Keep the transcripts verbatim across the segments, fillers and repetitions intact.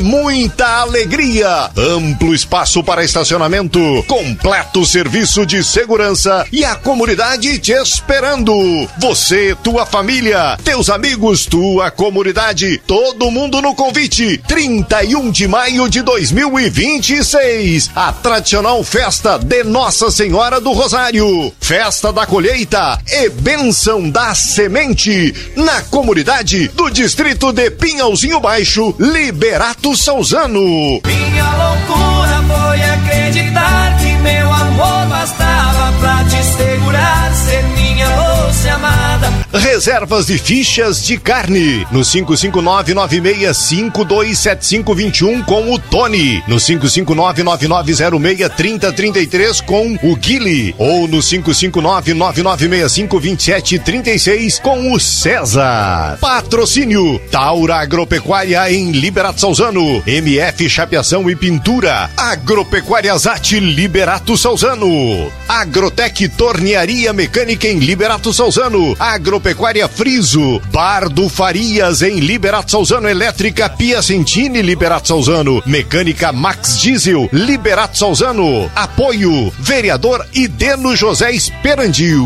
muita alegria, amplo espaço para estacionamento, completo serviço de segurança e a comunidade te esperando. Você, tua família, teus amigos, tua comunidade, todo mundo no convite. trinta e um de maio de dois mil e vinte e seis, a tradicional festa de Nossa Senhora do Rosário, festa da colheita e bênção da semente, na comunidade do distrito de Pinhalzinho Baixo, Liberato Salzano. Minha loucura foi acreditar que meu amor bastava pra te segurar, ser minha doce amada. Reservas de fichas de carne no cinco cinco nove nove seis cinco dois sete cinco dois um com o Tony, no cinco cinco nove nove nove zero seis três zero três três com o Guile, ou no cinco cinco nove nove nove seis cinco dois sete três seis com o César. Patrocínio Taura Agropecuária em Liberato Salzano, M F Chapeação e Pintura, Agropecuária Zate Liberato Salzano, Agrotec Tornearia Mecânica em Liberato Salzano, Agropecuária Friso, Bar do Farias em Liberato Salzano, Elétrica Piacentini Liberato Salzano, Mecânica Max Diesel Liberato Salzano. Apoio Vereador Ideno José Esperandil.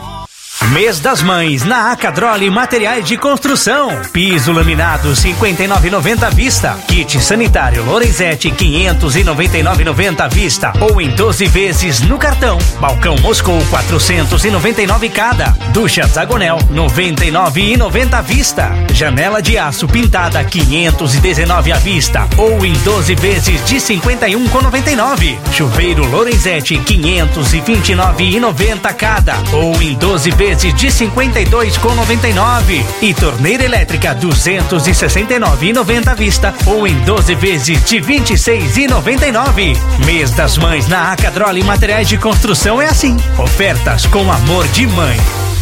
Mês das Mães na Acadrole Materiais de Construção. Piso laminado cinquenta e nove reais e noventa centavos à vista. Kit sanitário Lorenzetti quinhentos e noventa e nove reais e noventa centavos à vista ou em doze vezes no cartão. Balcão Moscou quatrocentos e noventa e nove reais cada. Ducha Zagonel noventa e nove reais e noventa centavos à vista. Janela de aço pintada quinhentos e dezenove reais à vista ou em doze vezes de cinquenta e um reais e noventa e nove centavos. Chuveiro Lorenzetti quinhentos e vinte e nove reais e noventa centavos cada ou em doze vezes de cinquenta e dois reais e noventa e nove centavos. E torneira elétrica duzentos e sessenta e nove reais e noventa centavos à vista ou em doze vezes de vinte e seis reais e noventa e nove centavos. Mês das Mães na Acadrole Materiais de Construção é assim. Ofertas com amor de mãe.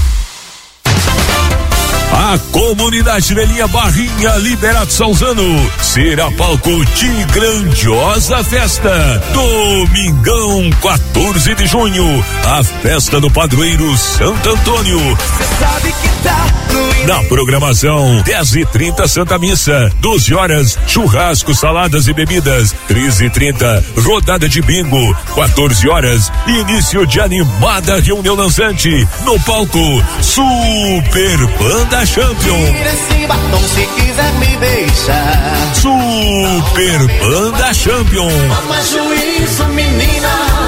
A comunidade de linha Barrinha Liberato Salzano será palco de grandiosa festa. Domingão, quatorze de junho, a festa do padroeiro Santo Antônio. Cê sabe que tá no... Na programação, dez e trinta Santa Missa, doze horas, churrasco, saladas e bebidas, treze e trinta rodada de bingo, quatorze horas, início de animada reunião dançante, no palco, Super Banda Champion. Tira esse batom se quiser me beijar. Super Banda Champion. Toma juízo, menina,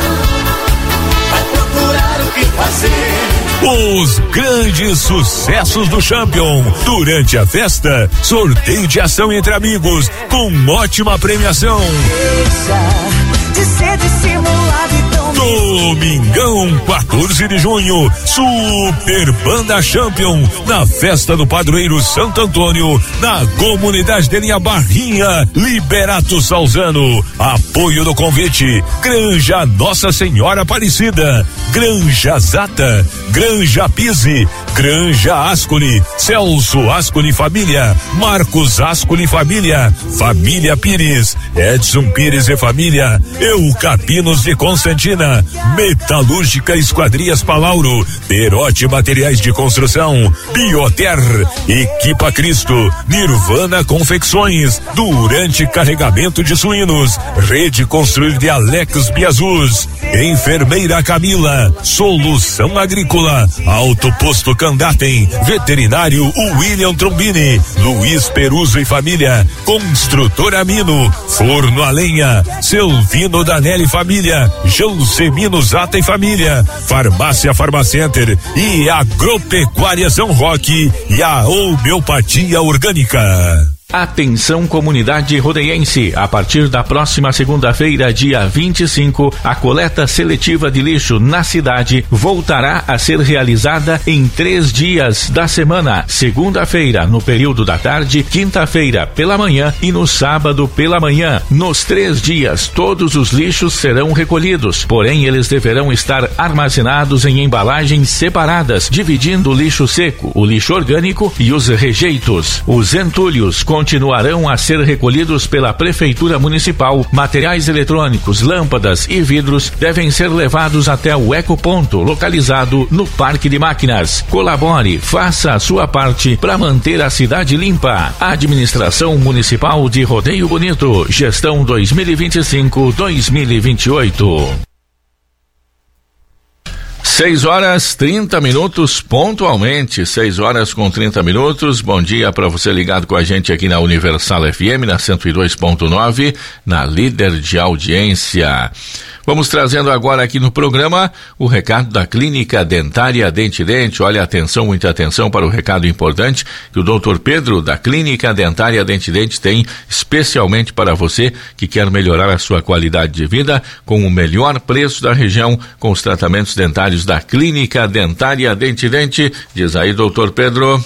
vai procurar o que fazer. Os grandes sucessos do Champion. Durante a festa, sorteio de ação entre amigos com ótima premiação. Deixa de ser dissimulado e tão... Domingão, quatorze de junho, Super Banda Champion, na festa do padroeiro Santo Antônio, na comunidade de linha Barrinha, Liberato Salzano. Apoio do convite, Granja Nossa Senhora Aparecida, Granja Zata, Granja Pise, Granja Ascoli, Celso Ascoli Família, Marcos Ascoli Família, Família Pires, Edson Pires e Família, Eucapinos de Constantina, Metalúrgica Esquadrias Palauro, Perote Materiais de Construção, Bioter, Equipa Cristo, Nirvana Confecções, Durante Carregamento de Suínos, Rede Construir de Alex Biazus, Enfermeira Camila, Solução Agrícola, Alto Posto Candatem, Veterinário William Trombini, Luiz Peruso e Família, Construtora Mino, Forno a Lenha, Selvino Danelli Família, Jansemino Zata e Família, Farmácia Farmacenter e Agropecuária São Roque e a Homeopatia Orgânica. Atenção comunidade rodeiense, a partir da próxima segunda-feira, dia vinte e cinco, a coleta seletiva de lixo na cidade voltará a ser realizada em três dias da semana: segunda-feira no período da tarde, quinta-feira pela manhã e no sábado pela manhã. Nos três dias todos os lixos serão recolhidos, porém eles deverão estar armazenados em embalagens separadas, dividindo o lixo seco, o lixo orgânico e os rejeitos. Os entulhos com continuarão a ser recolhidos pela Prefeitura Municipal. Materiais eletrônicos, lâmpadas e vidros devem ser levados até o Ecoponto, localizado no Parque de Máquinas. Colabore, faça a sua parte para manter a cidade limpa. Administração Municipal de Rodeio Bonito, gestão dois mil e vinte e cinco a dois mil e vinte e oito. seis horas trinta minutos, pontualmente, seis horas com trinta minutos. Bom dia para você ligado com a gente aqui na Universal F M, na cento e dois ponto nove, na líder de audiência. Vamos trazendo agora aqui no programa o recado da Clínica Dentária Dente Dente. Olha, atenção, muita atenção para o recado importante que o doutor Pedro da Clínica Dentária Dente Dente tem especialmente para você que quer melhorar a sua qualidade de vida com o melhor preço da região com os tratamentos dentários da Clínica Dentária Dente Dente. Diz aí, doutor Pedro.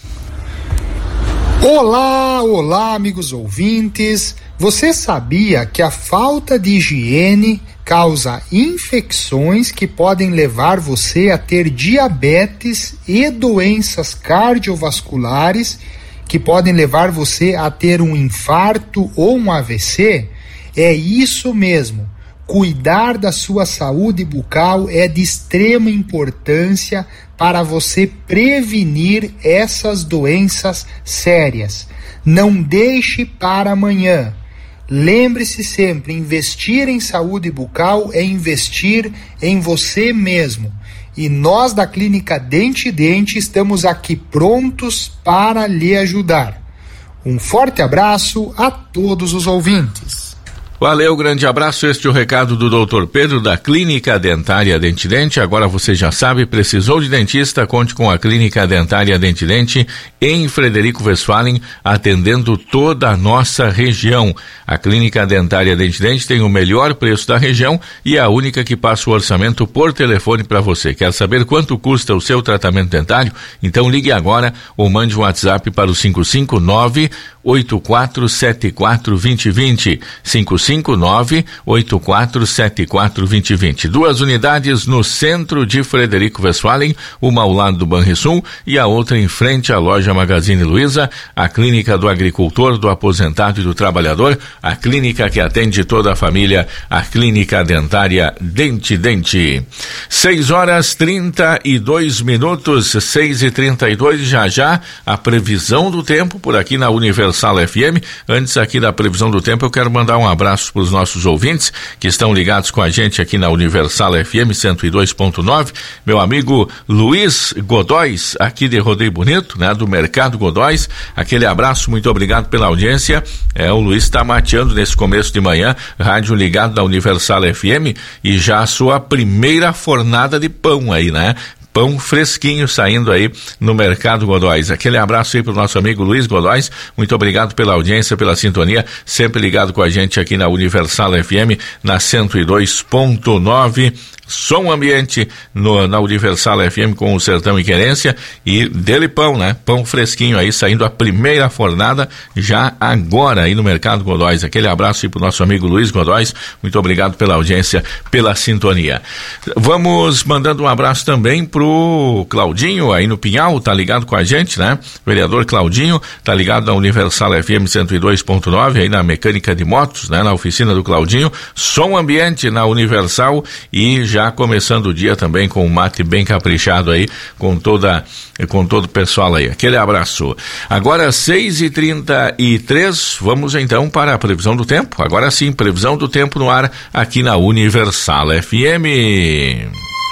Olá, olá, amigos ouvintes. Você sabia que a falta de higiene causa infecções que podem levar você a ter diabetes e doenças cardiovasculares que podem levar você a ter um infarto ou um A V C? É isso mesmo. Cuidar da sua saúde bucal é de extrema importância para você prevenir essas doenças sérias. Não deixe para amanhã. Lembre-se sempre, investir em saúde bucal é investir em você mesmo. E nós da Clínica Dente Dente estamos aqui prontos para lhe ajudar. Um forte abraço a todos os ouvintes. Valeu, grande abraço. Este é o recado do doutor Pedro da Clínica Dentária Dente Dente. Agora você já sabe, precisou de dentista, conte com a Clínica Dentária Dente Dente em Frederico Westphalen, atendendo toda a nossa região. A Clínica Dentária Dente Dente tem o melhor preço da região e é a única que passa o orçamento por telefone para você. Quer saber quanto custa o seu tratamento dentário? Então ligue agora ou mande um WhatsApp para o cinco cinco nove oito quatro sete quatro dois zero dois zero, cinco cinco nove oito quatro sete quatro dois zero dois zero. Duas unidades no centro de Frederico Westphalen, uma ao lado do Banrisul e a outra em frente à loja Magazine Luiza, a clínica do agricultor, do aposentado e do trabalhador, a clínica que atende toda a família, a Clínica Dentária Dente Dente. seis horas trinta e dois minutos, seis e trinta e dois, já já a previsão do tempo por aqui na Universal F M. Antes aqui da previsão do tempo, eu quero mandar um abraço para os nossos ouvintes que estão ligados com a gente aqui na Universal F M cento e dois ponto nove. Meu amigo Luiz Godóis, aqui de Rodeio Bonito, né, do Mercado Godóis. Aquele abraço, muito obrigado pela audiência. É, o Luiz está mateando nesse começo de manhã, rádio ligado da Universal F M, e já a sua primeira fornada de pão aí, né? Pão fresquinho saindo aí no Mercado Godóis. Aquele abraço aí pro nosso amigo Luiz Godóis. Muito obrigado pela audiência, pela sintonia, sempre ligado com a gente aqui na Universal F M, na cento e dois ponto nove. Som ambiente no, na Universal F M com o Sertão e Querência, e dele pão, né? Pão fresquinho aí, saindo a primeira fornada já agora aí no Mercado Godóis. Aquele abraço aí pro nosso amigo Luiz Godóis. Muito obrigado pela audiência, pela sintonia. Vamos mandando um abraço também pro Claudinho aí no Pinhal, tá ligado com a gente, né? Vereador Claudinho, tá ligado na Universal F M cento e dois ponto nove, aí na mecânica de motos, né? Na oficina do Claudinho. Som ambiente na Universal, e já começando o dia também com um mate bem caprichado aí, com toda, com todo o pessoal aí. Aquele abraço. Agora seis e trinta e três, vamos então para a previsão do tempo. Agora sim, previsão do tempo no ar aqui na Universal F M.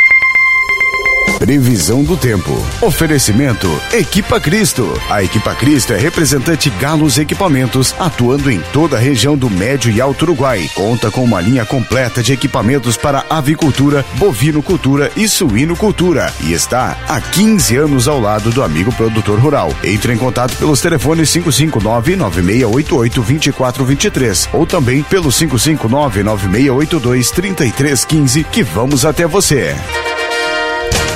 Previsão do tempo. Oferecimento Equipa Cristo. A Equipa Cristo é representante Galos Equipamentos, atuando em toda a região do Médio e Alto Uruguai. Conta com uma linha completa de equipamentos para avicultura, bovinocultura e suinocultura. E está há quinze anos ao lado do amigo produtor rural. Entre em contato pelos telefones cinco cinco nove, nove seis oito oito, dois quatro dois três ou também pelo cinco cinco nove, nove seis oito dois, três três um cinco, que vamos até você.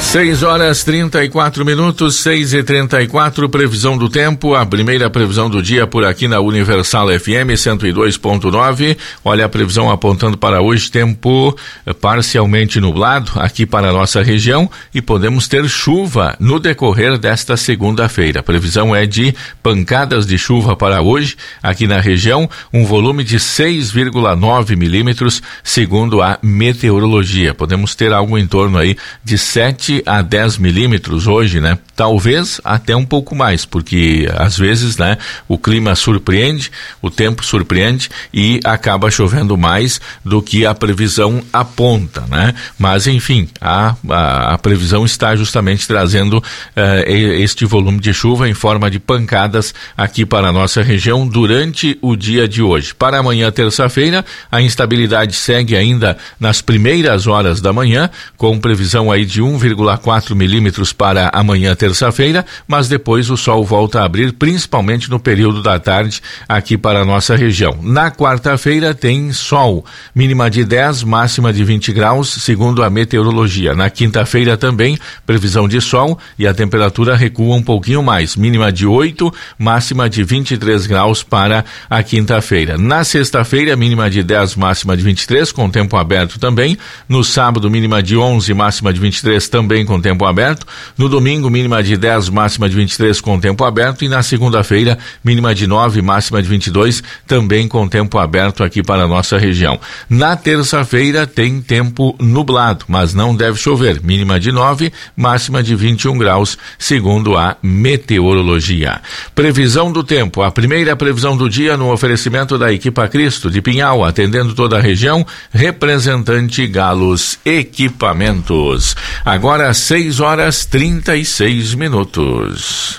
seis horas trinta e quatro minutos, seis e trinta e quatro, previsão do tempo, a primeira previsão do dia por aqui na Universal F M cento e dois ponto nove. Olha a previsão apontando para hoje, tempo parcialmente nublado aqui para a nossa região e podemos ter chuva no decorrer desta segunda-feira. A previsão é de pancadas de chuva para hoje aqui na região, um volume de seis vírgula nove milímetros, segundo a meteorologia. Podemos ter algo em torno aí de sete a dez milímetros hoje, né? Talvez até um pouco mais, porque às vezes, né, o clima surpreende, o tempo surpreende e acaba chovendo mais do que a previsão aponta, né? Mas enfim, a, a, a previsão está justamente trazendo uh, este volume de chuva em forma de pancadas aqui para a nossa região durante o dia de hoje. Para amanhã, terça-feira, a instabilidade segue ainda nas primeiras horas da manhã, com previsão aí de um vírgula quatro milímetros para amanhã, terça-feira, mas depois o sol volta a abrir, principalmente no período da tarde aqui para a nossa região. Na quarta-feira tem sol, mínima de dez, máxima de vinte graus, segundo a meteorologia. Na quinta-feira também, previsão de sol e a temperatura recua um pouquinho mais, mínima de oito, máxima de vinte e três graus para a quinta-feira. Na sexta-feira, mínima de dez, máxima de vinte e três, com tempo aberto também. No sábado, mínima de onze, máxima de vinte e três, também com tempo aberto. No domingo, mínima de dez, máxima de vinte e três, com tempo aberto. E na segunda-feira, mínima de nove, máxima de vinte e dois, também com tempo aberto aqui para a nossa região. Na terça-feira, tem tempo nublado, mas não deve chover. Mínima de nove, máxima de vinte e um graus, segundo a meteorologia. Previsão do tempo, a primeira previsão do dia no oferecimento da Equipa Cristo de Pinhal, atendendo toda a região, representante Galos Equipamentos. Agora seis horas trinta e seis minutos.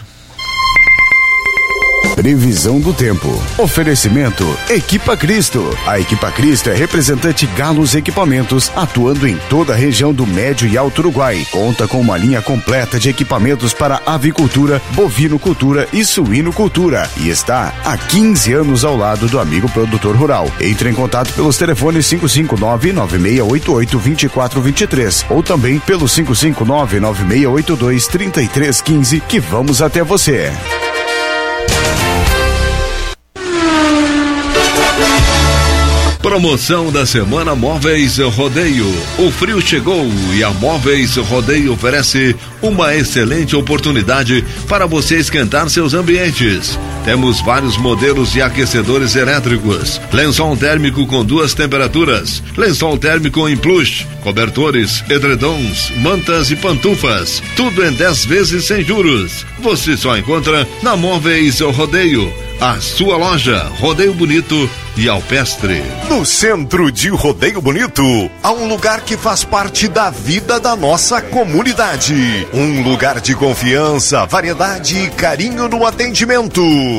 Previsão do tempo. Oferecimento Equipa Cristo. A Equipa Cristo é representante Galos Equipamentos, atuando em toda a região do Médio e Alto Uruguai. Conta com uma linha completa de equipamentos para avicultura, bovinocultura e suinocultura. E está há quinze anos ao lado do amigo produtor rural. Entre em contato pelos telefones cinco cinco nove, nove seis oito oito, dois quatro dois três ou também pelo cinco cinco nove, nove seis oito dois, três três um cinco que vamos até você. Promoção da Semana Móveis Rodeio. O frio chegou e a Móveis Rodeio oferece uma excelente oportunidade para você esquentar seus ambientes. Temos vários modelos de aquecedores elétricos, lençol térmico com duas temperaturas, lençol térmico em plush, cobertores, edredons, mantas e pantufas, tudo em dez vezes sem juros. Você só encontra na Móveis Rodeio, a sua loja Rodeio Bonito e Alpestre. No centro de Rodeio Bonito, há um lugar que faz parte da vida da nossa comunidade. Um lugar de confiança, variedade e carinho no atendimento.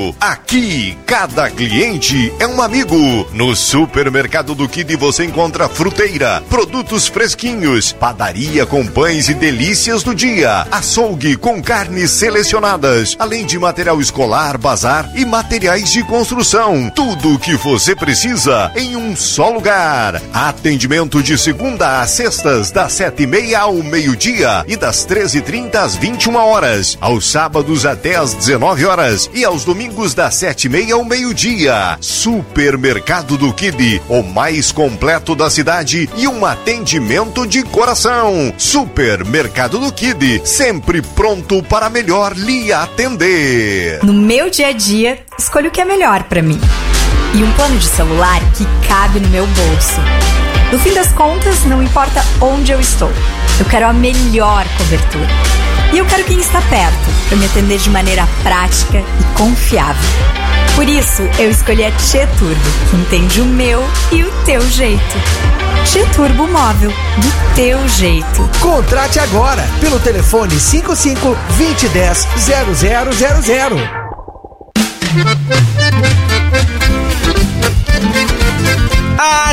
Aqui, cada cliente é um amigo. No Supermercado do Kid você encontra fruteira, produtos fresquinhos, padaria com pães e delícias do dia, açougue com carnes selecionadas, além de material escolar, bazar e materiais de construção. Tudo o que você precisa em um só lugar. Atendimento de segunda a sextas, das sete e meia ao meio-dia e das treze e trinta às vinte e uma horas. Aos sábados até às dezenove horas e aos domingos das sete e meia ao meio-dia. Supermercado do Kid, o mais completo da cidade e um atendimento de coração. Supermercado do Kid, sempre pronto para melhor lhe atender. No meu dia a dia, escolho o que é melhor para mim. E um plano de celular que cabe no meu bolso. No fim das contas, não importa onde eu estou. Eu quero a melhor cobertura. E eu quero quem está perto, para me atender de maneira prática e confiável. Por isso, eu escolhi a Tchê Turbo, que entende o meu e o teu jeito. Tchê Turbo Móvel, do teu jeito. Contrate agora, pelo telefone cinco cinco, dois zero um zero, zero zero zero zero.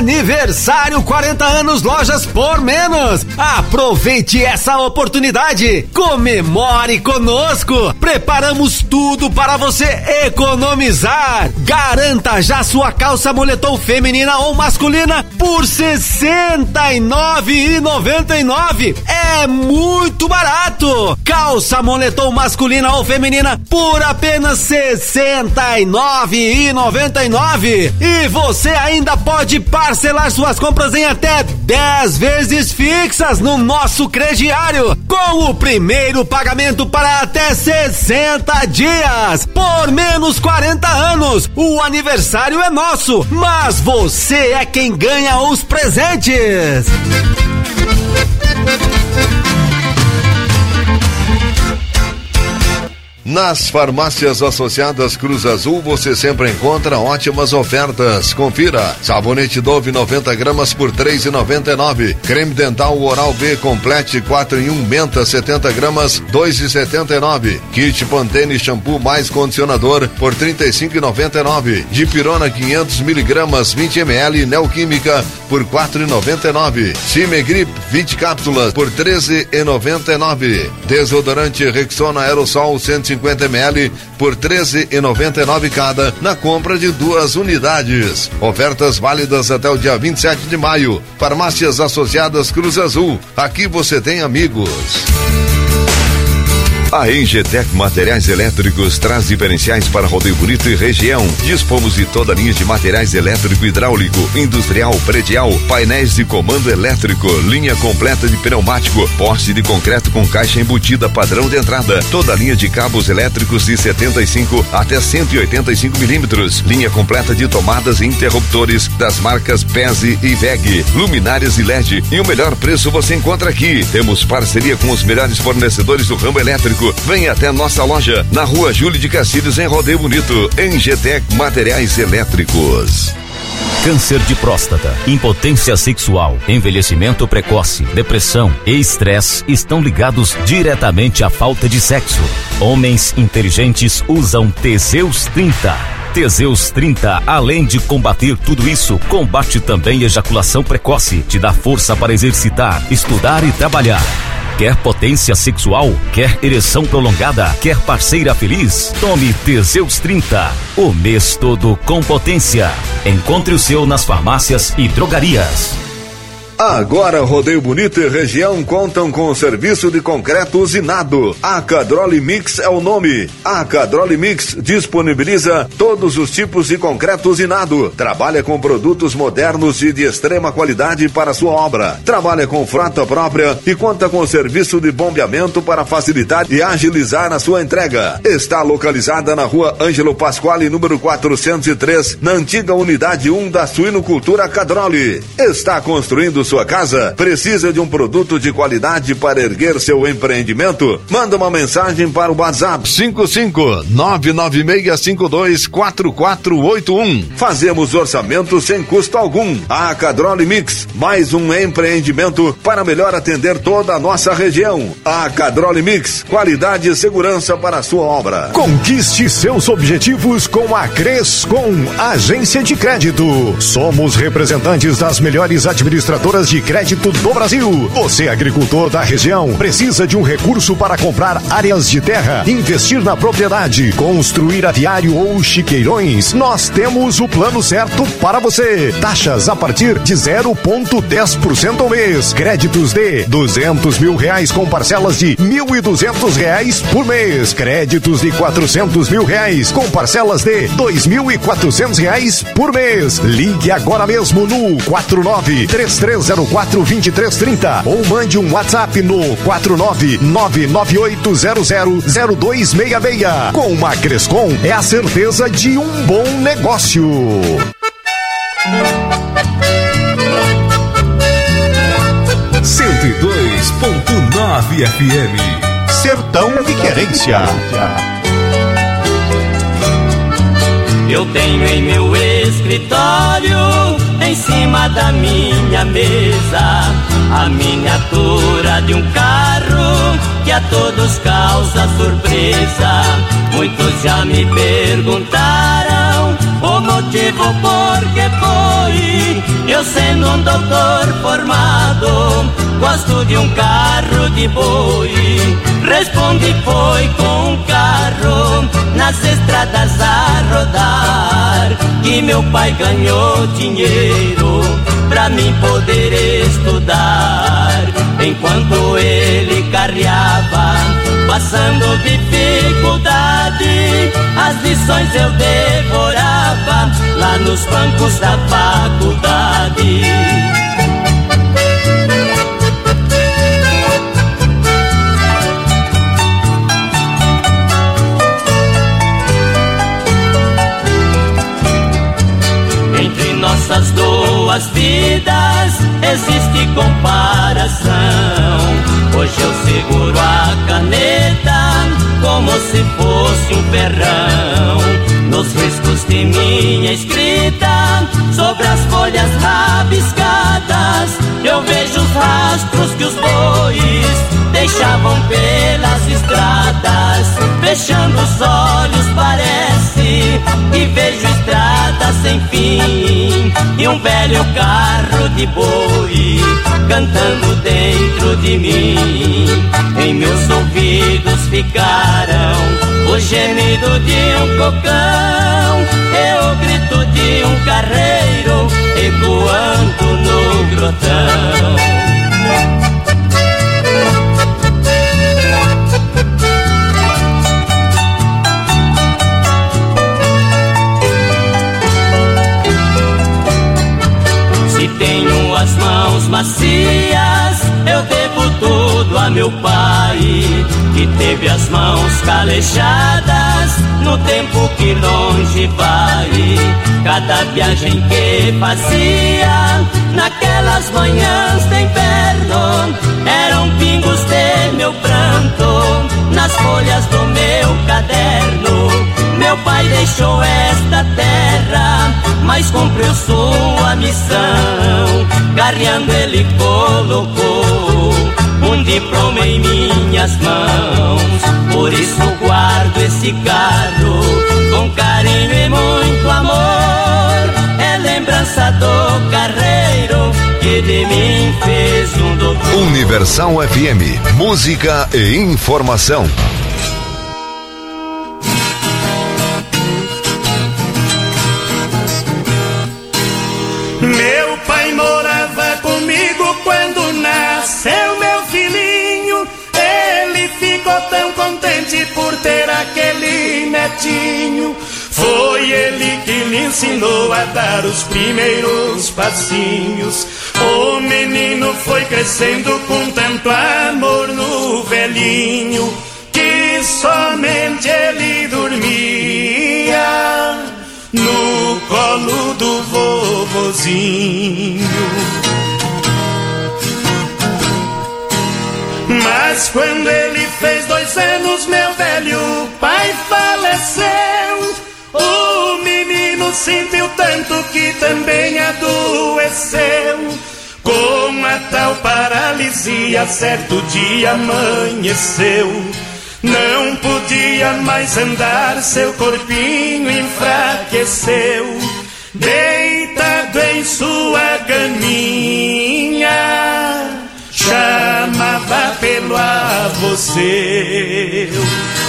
Aniversário quarenta anos Lojas por Menos. Aproveite essa oportunidade. Comemore conosco. Preparamos tudo para você economizar. Garanta já sua calça moletom feminina ou masculina por sessenta e nove reais e noventa e nove centavos. É muito barato. Calça moletom masculina ou feminina por apenas sessenta e nove reais e noventa e nove centavos. E você ainda pode parcelar suas compras em até dez vezes fixas no nosso crediário, com o primeiro pagamento para até sessenta dias. Por menos quarenta anos, o aniversário é nosso, mas você é quem ganha os presentes. Nas farmácias associadas Cruz Azul você sempre encontra ótimas ofertas. Confira: sabonete Dove noventa gramas por três reais e noventa e nove centavos. Creme dental Oral B Complete quatro em um Menta setenta gramas dois reais e setenta e nove centavos. Kit Pantene shampoo mais condicionador por trinta e cinco reais e noventa e nove centavos. Dipirona quinhentos miligramas vinte mililitros Neoquímica por quatro reais e noventa e nove centavos. Cimegrip vinte cápsulas por treze reais e noventa e nove centavos. Desodorante Rexona Aerosol cento e cinquenta mililitros por treze reais e noventa e nove centavos cada na compra de duas unidades. Ofertas válidas até o dia vinte e sete de maio. Farmácias Associadas Cruz Azul. Aqui você tem amigos. A Engetec Materiais Elétricos traz diferenciais para Rodeio Bonito e região. Dispomos de toda a linha de materiais elétrico, hidráulico, industrial, predial, painéis de comando elétrico, linha completa de pneumático, poste de concreto com caixa embutida padrão de entrada, toda a linha de cabos elétricos de setenta e cinco até cento e oitenta e cinco milímetros, linha completa de tomadas e interruptores das marcas Pese e V E G, luminárias e L E D, e o melhor preço você encontra aqui. Temos parceria com os melhores fornecedores do ramo elétrico. Venha até nossa loja na Rua Júlio de Castilhos, em Rodeio Bonito. Engetec Materiais Elétricos. Câncer de próstata, impotência sexual, envelhecimento precoce, depressão e estresse estão ligados diretamente à falta de sexo. Homens inteligentes usam Teseus trinta. Teseus trinta, além de combater tudo isso, combate também ejaculação precoce, te dá força para exercitar, estudar e trabalhar. Quer potência sexual? Quer ereção prolongada? Quer parceira feliz? Tome Teseus trinta. O mês todo com potência. Encontre o seu nas farmácias e drogarias. Agora Rodeio Bonito e região contam com o serviço de concreto usinado. A Cadroli Mix é o nome. A Cadroli Mix disponibiliza todos os tipos de concreto usinado. Trabalha com produtos modernos e de extrema qualidade para sua obra. Trabalha com frota própria e conta com o serviço de bombeamento para facilitar e agilizar a sua entrega. Está localizada na Rua Ângelo Pasquale, número quatrocentos e três, na antiga unidade um da Suinocultura Cadroli. Está construindo sua casa? Precisa de um produto de qualidade para erguer seu empreendimento? Manda uma mensagem para o WhatsApp cinco cinco nove nove seis cinco dois quatro quatro oito um. Fazemos orçamento sem custo algum. A Cadroli Mix, mais um empreendimento para melhor atender toda a nossa região. A Cadroli Mix, qualidade e segurança para a sua obra. Conquiste seus objetivos com a Crescom, agência de crédito. Somos representantes das melhores administradoras de crédito do Brasil. Você, agricultor da região, precisa de um recurso para comprar áreas de terra, investir na propriedade, construir aviário ou chiqueirões? Nós temos o plano certo para você. Taxas a partir de zero vírgula dez por cento ao mês. Créditos de duzentos mil reais com parcelas de mil e duzentos reais por mês. Créditos de quatrocentos mil reais com parcelas de dois mil e quatrocentos reais por mês. Ligue agora mesmo no quatro nove três três zero quatro dois três três zero ou mande um WhatsApp no quatro nove nove nove oito zero zero zero dois seis seis. Com uma Crescom é a certeza de um bom negócio. cento e dois ponto nove F M. Sertão de Querência. Eu tenho em meu escritório, em cima da minha mesa, a miniatura de um carro que a todos causa surpresa. Muitos já me perguntaram o motivo por que foi eu Eu sendo um doutor formado, gosto de um carro de boi. Respondi foi com um carro nas estradas a rodar, que meu pai ganhou dinheiro pra mim poder estudar. Enquanto ele carreava, passando dificuldade, as lições eu devorava lá nos bancos da faculdade. Entre nossas duas vidas existe comparação. Hoje eu seguro a caneta como se fosse um ferrão, nos riscos de minha escrita, sobre as folhas rabiscadas, eu vejo os rastros que os bois deixavam pelas estradas. Fechando os olhos parece que vejo estradas sem fim, e um velho carro de boi cantando dentro de mim. Em meus ouvidos ficaram o gemido de um cocão e o grito de um carreiro ecoando no grotão. Tenho as mãos macias, eu devo tudo a meu pai, que teve as mãos calejadas no tempo que longe vai. Cada viagem que fazia naquelas manhãs de inverno eram pingos de meu pranto nas folhas do meu caderno. Meu pai deixou esta terra, mas cumpriu sua missão. Carreando ele colocou um diploma em minhas mãos. Por isso guardo esse carro com carinho e muito amor. É lembrança do carreiro que de mim fez um doutor. Universal F M, música e informação. Meu pai morava comigo quando nasceu meu filhinho. Ele ficou tão contente por ter aquele netinho. Foi ele que lhe ensinou a dar os primeiros passinhos. O menino foi crescendo com tanto amor no velhinho, que somente ele dormia no colo do vovozinho. Mas quando ele fez dois anos, meu velho pai faleceu. O menino sentiu tanto que também adoeceu. Com a tal paralisia, certo dia amanheceu. Não podia mais andar, seu corpinho enfraqueceu. Deitado em sua caminha, chamava pelo avô seu.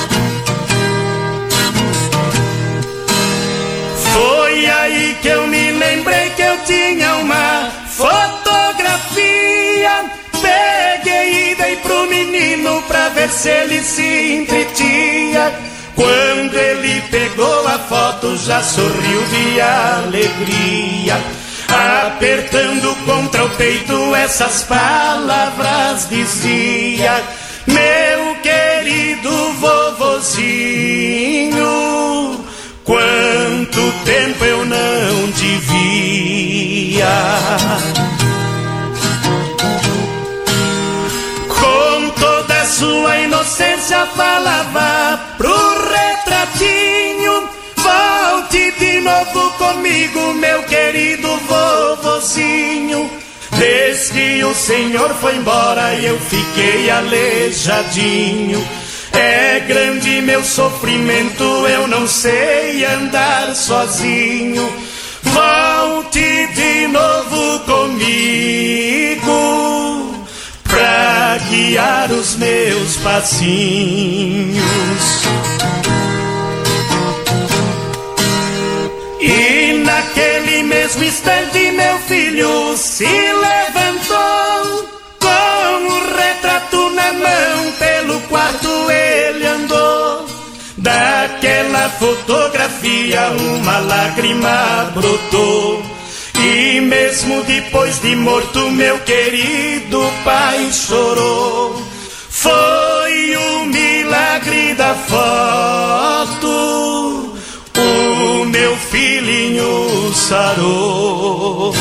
Foi aí que eu me lembrei que eu tinha uma fotografia. Peguei e dei pro menino pra ver se ele se entretia. Quando ele pegou a foto já sorriu de alegria. Apertando contra o peito essas palavras dizia: meu querido vovozinho, quanto tempo eu não te via. Com toda a sua inocência falava pro retratinho: volte de novo comigo, meu querido vovozinho. Desde que o senhor foi embora eu fiquei aleijadinho. É grande meu sofrimento, eu não sei andar sozinho. Volte de novo guiar os meus passinhos. E naquele mesmo instante meu filho se levantou, com o retrato na mão pelo quarto ele andou. Daquela fotografia uma lágrima brotou, e mesmo depois de morto meu querido pai chorou. Foi o milagre da foto, o meu filhinho sarou.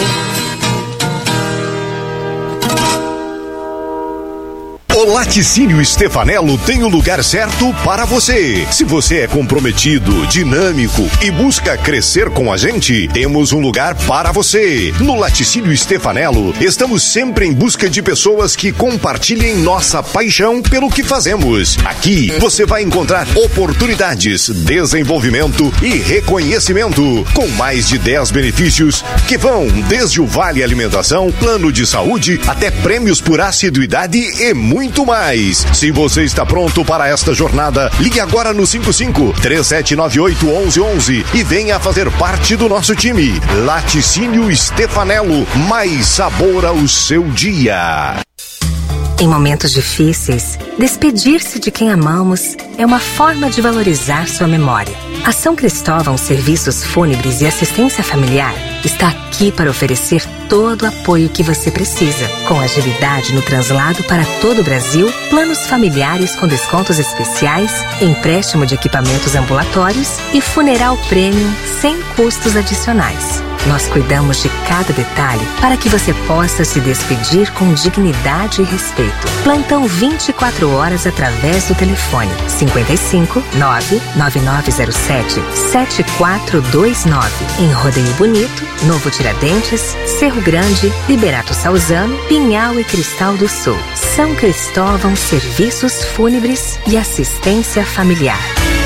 O Laticínio Stefanello tem o lugar certo para você. Se você é comprometido, dinâmico e busca crescer com a gente, temos um lugar para você. No Laticínio Stefanello, estamos sempre em busca de pessoas que compartilhem nossa paixão pelo que fazemos. Aqui, você vai encontrar oportunidades, desenvolvimento e reconhecimento, com mais de dez benefícios que vão desde o Vale Alimentação, plano de saúde, até prêmios por assiduidade e muito mais. Se você está pronto para esta jornada, ligue agora no cinco cinco, três sete nove oito, um um um um e venha fazer parte do nosso time. Laticínio Stefanello, mais sabor ao seu dia. Em momentos difíceis, despedir-se de quem amamos é uma forma de valorizar sua memória. A São Cristóvão Serviços Fúnebres e Assistência Familiar está aqui para oferecer todo o apoio que você precisa, com agilidade no translado para todo o Brasil, planos familiares com descontos especiais, empréstimo de equipamentos ambulatórios e funeral premium sem custos adicionais. Nós cuidamos de cada detalhe para que você possa se despedir com dignidade e respeito. Plantão vinte e quatro horas através do telefone cinquenta e cinco, nove nove nove zero sete, sete quatro dois nove. Em Rodeio Bonito, Novo Tiradentes, Cerro Grande, Liberato Salzano, Pinhal e Cristal do Sul. São Cristóvão Serviços Fúnebres e Assistência Familiar.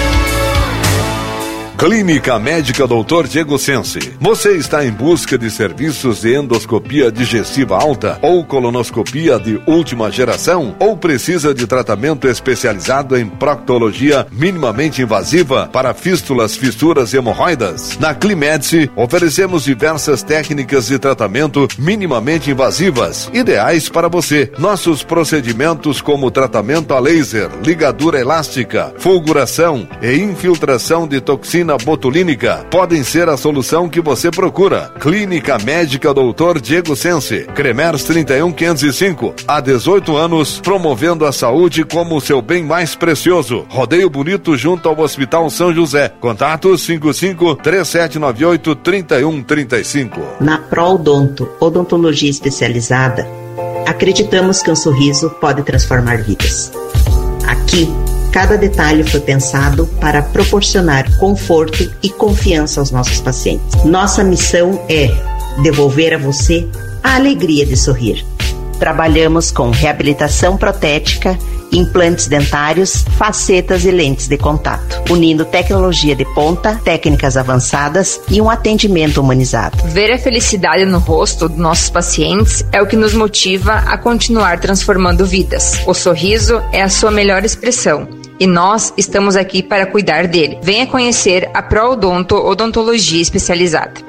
Clínica Médica doutor Diego Sense. Você está em busca de serviços de endoscopia digestiva alta ou colonoscopia de última geração? Ou precisa de tratamento especializado em proctologia minimamente invasiva para fístulas, fissuras e hemorroidas? Na Climedice, oferecemos diversas técnicas de tratamento minimamente invasivas, ideais para você. Nossos procedimentos como tratamento a laser, ligadura elástica, fulguração e infiltração de toxina botulínica podem ser a solução que você procura. Clínica Médica doutor Diego Sense, Cremers trinta e um, quinhentos e cinco, há dezoito anos, promovendo a saúde como o seu bem mais precioso. Rodeio Bonito, junto ao Hospital São José. Contato cinco cinco, três sete nove oito, três um três cinco. Na Proodonto, odontologia especializada, acreditamos que um sorriso pode transformar vidas. Aqui, cada detalhe foi pensado para proporcionar conforto e confiança aos nossos pacientes. Nossa missão é devolver a você a alegria de sorrir. Trabalhamos com reabilitação protética, implantes dentários, facetas e lentes de contato, unindo tecnologia de ponta, técnicas avançadas e um atendimento humanizado. Ver a felicidade no rosto dos nossos pacientes é o que nos motiva a continuar transformando vidas. O sorriso é a sua melhor expressão e nós estamos aqui para cuidar dele. Venha conhecer a Proodonto Odontologia Especializada.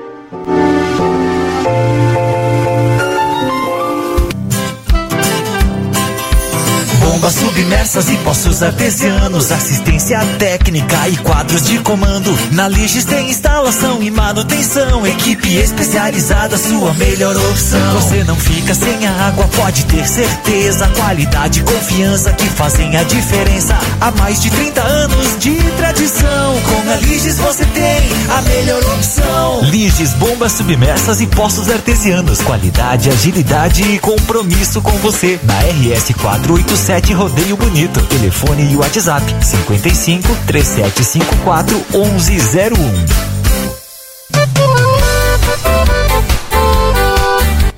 Bombas submersas e poços artesianos, assistência técnica e quadros de comando. Na Liges tem instalação e manutenção, equipe especializada, sua melhor opção. Você não fica sem água, pode ter certeza, qualidade e confiança que fazem a diferença. Há mais de trinta anos de tradição, com a Liges você tem a melhor opção. Liges, bombas submersas e poços artesianos, qualidade, agilidade e compromisso com você. Na R S quatrocentos e oitenta e sete Rodeio Bonito. Telefone e WhatsApp cinquenta e cinco, três sete cinco quatro, onze zero um.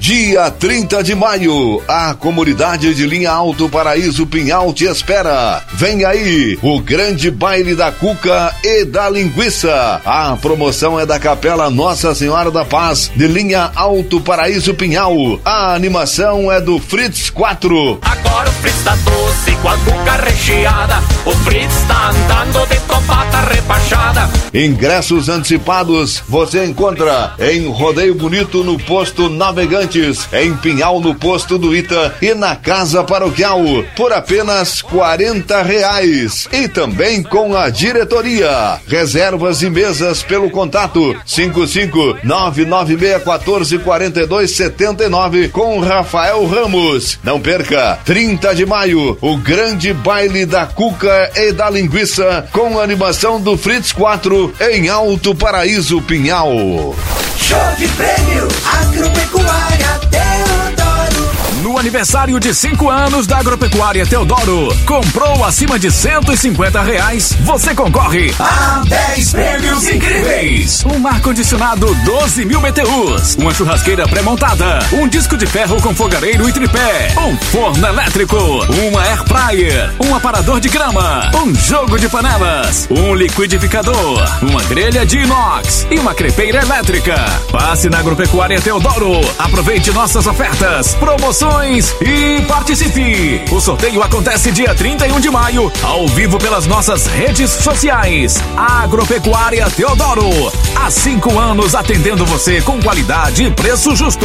Dia trinta de maio, a comunidade de Linha Alto Paraíso Pinhal te espera. Vem aí o grande baile da cuca e da linguiça. A promoção é da Capela Nossa Senhora da Paz de Linha Alto Paraíso Pinhal. A animação é do Fritz quatro. Agora o Fritz tá doce com a cuca recheada. O Fritz tá andando de topata rebaixada. Ingressos antecipados você encontra em Rodeio Bonito no posto Navegantes, em Pinhal no posto do Ita e na Casa Paroquial por apenas quarenta reais. E também com a diretoria. Reservas e mesas pelo contato cinco cinco nove nove seis um quatro quatro dois sete nove com Rafael Ramos. Não perca, trinta de maio, o grande baile da cuca e da linguiça com a animação do Fritz quatro em Alto Paraíso Pinhal. Show de prêmio Agropecuária Teodoro. No aniversário de cinco anos da Agropecuária Teodoro, comprou acima de cento e cinquenta reais, você concorre a dez prêmios incríveis. Um ar-condicionado doze mil B T Us, uma churrasqueira pré-montada, um disco de ferro com fogareiro e tripé, um forno elétrico, uma air fryer, um aparador de grama, um jogo de panelas, um liquidificador, uma grelha de inox e uma crepeira elétrica. Passe na Agropecuária Teodoro, aproveite nossas ofertas, promoções e participe. O sorteio acontece dia trinta e um de maio, ao vivo pelas nossas redes sociais. Agropecuária Teodoro, há cinco anos atendendo você com qualidade e preço justo.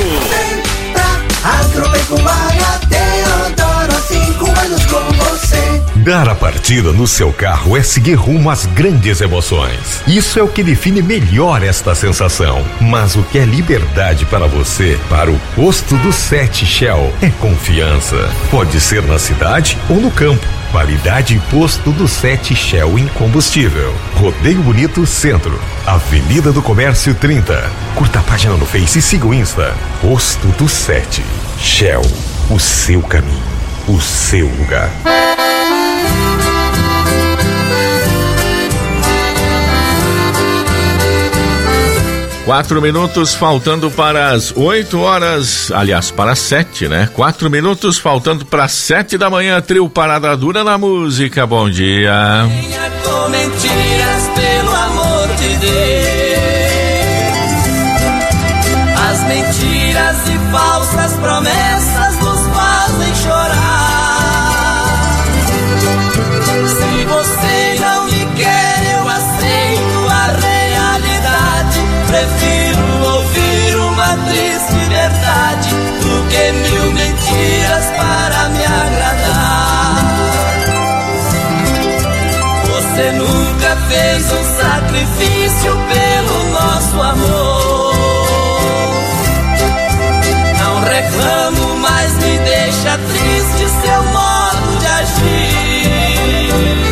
Agropecuária Teodoro, cinco anos com você. Dar a partida no seu carro é seguir rumo às grandes emoções. Isso é o que define melhor esta sensação. Mas o que é liberdade para você, para o posto do sete Shell, é confiança. Pode ser na cidade ou no campo. Qualidade Posto do sete Shell em combustível. Rodeio Bonito Centro, Avenida do Comércio trinta. Curta a página no Face e siga o Insta. Posto do sete Shell, o seu caminho, o seu lugar. Quatro minutos faltando para as oito horas, aliás, para as sete, né? Quatro minutos faltando para as sete da manhã, trio Parada Dura na música. Bom dia. Venha com mentiras, pelo amor de Deus. As mentiras e falsas promessas nos fazem chorar. Se você não me quer, eu aceito a realidade. Prefiro ouvir uma triste verdade do que mil mentiras para me agradar. Você nunca fez um sacrifício pelo nosso amor. Não reclamo, mas me deixa triste seu modo de agir.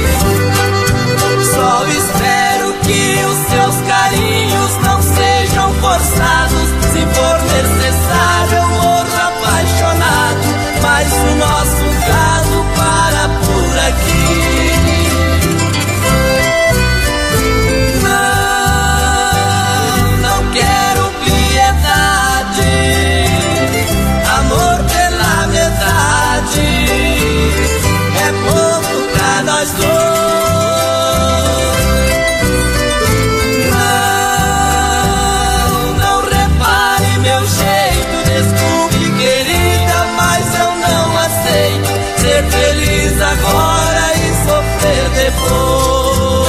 Só espero que os seus carinhos não sejam forçados. Se for necessário eu morro apaixonado, mas o nosso caso para por aqui. Não, não quero piedade, amor pela metade, é pouco pra nós dois. Ser feliz agora e sofrer depois.